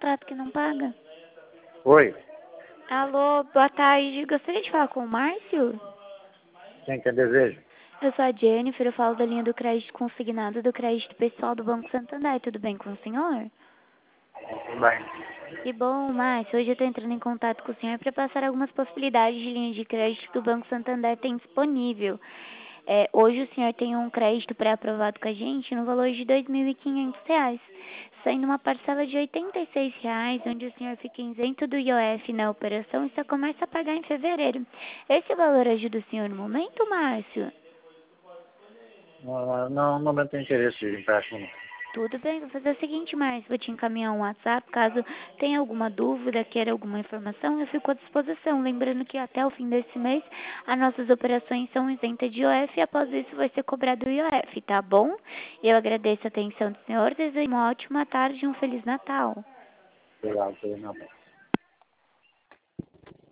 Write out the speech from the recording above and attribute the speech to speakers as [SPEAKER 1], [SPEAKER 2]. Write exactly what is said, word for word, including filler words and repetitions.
[SPEAKER 1] contato que não paga.
[SPEAKER 2] Oi,
[SPEAKER 1] Alô, boa tarde. Gostaria de falar com o Márcio?
[SPEAKER 2] quem que deseja?
[SPEAKER 1] Eu sou a Jennifer, eu falo da linha do crédito consignado do crédito pessoal do Banco Santander. Tudo bem com o senhor?
[SPEAKER 2] Tudo bem.
[SPEAKER 1] Que bom, Márcio. Hoje eu estou entrando em contato com o senhor para passar algumas possibilidades de linha de crédito que o Banco Santander tem disponível. É, hoje o senhor tem um crédito pré-aprovado com a gente no valor de dois mil e quinhentos reais, saindo uma parcela de oitenta e seis reais, onde o senhor fica isento do I O F na operação e só começa a pagar em fevereiro. Esse valor ajuda o senhor no momento, Márcio?
[SPEAKER 2] Não, não, não tenho interesse em empréstimo.
[SPEAKER 1] Tudo bem, vou fazer o seguinte, Márcio, vou te encaminhar um WhatsApp, caso tenha alguma dúvida, queira alguma informação, eu fico à disposição. Lembrando que até o fim desse mês, as nossas operações são isentas de I O F e após isso vai ser cobrado o I O F, tá bom? Eu agradeço a atenção do senhor, desejo uma ótima tarde e um Feliz Natal.
[SPEAKER 2] Obrigado, não.